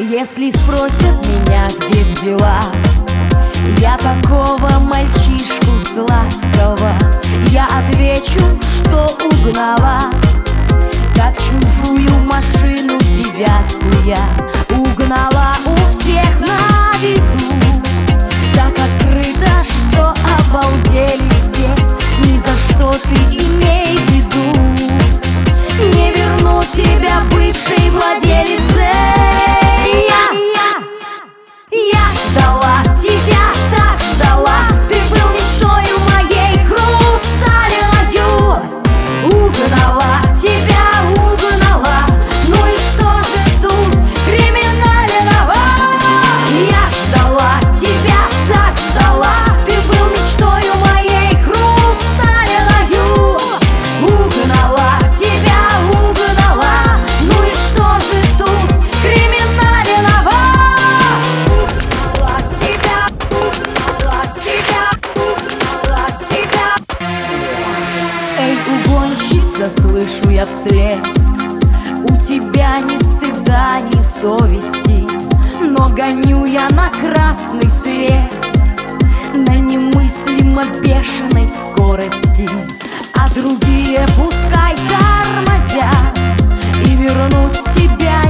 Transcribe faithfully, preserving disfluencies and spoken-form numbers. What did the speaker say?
Если спросят меня, где взяла я такого мальчишку сладкого, я отвечу, что угнала. Как чужую машину девятку я угнала у всех на виду. Так открыто, что обалдели все. Ни за что ты имей в виду. Не верну тебя бывшей владелице. Я ждала тебя, так ждала. Ты был мечтою моей хрусталевою. Угнала тебя, угнала. Ну и что же тут криминального? Я ждала тебя, так ждала. Ты был мечтою моей хрусталевою. Угнала тебя, угнала. Ну и что же тут криминального? Эй, угонщица, слышу я вслед, у тебя ни стыда, ни совести, но гоню я на красный свет на немыслимо бешеной скорости. А другие пускай тормозят и вернут тебя